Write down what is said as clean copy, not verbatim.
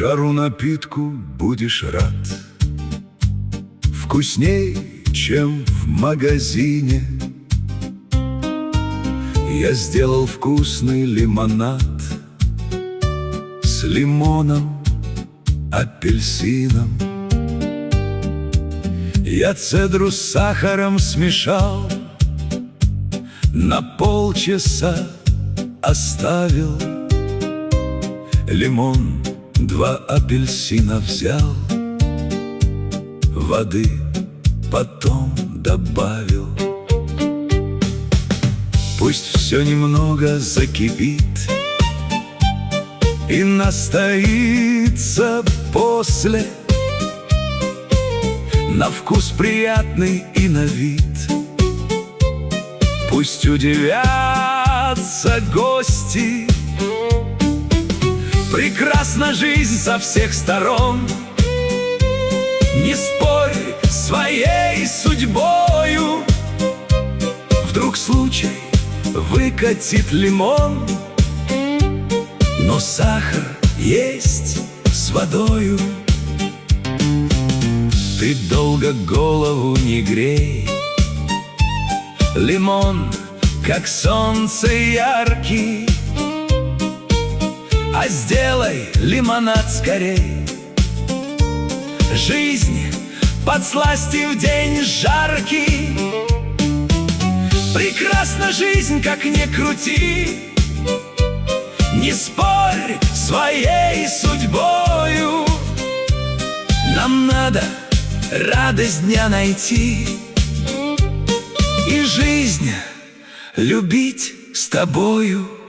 Шару напитку будешь рад, вкусней, чем в магазине. Я сделал вкусный лимонад с лимоном, апельсином. Я цедру с сахаром смешал, на полчаса оставил. Лимон, 2 апельсина взял, воды потом добавил. Пусть все немного закипит и настоится после. На вкус приятный и на вид. Пусть удивятся гости. Прекрасна жизнь со всех сторон. Не спорь своей судьбою. Вдруг случай выкатит лимон, но сахар есть с водою. Ты долго голову не грей, лимон, как солнце яркий, а сделай лимонад скорей. Жизнь подсласти в день жаркий. Прекрасна жизнь, как ни крути. Не спорь своей судьбою. Нам надо радость дня найти и жизнь любить с тобою.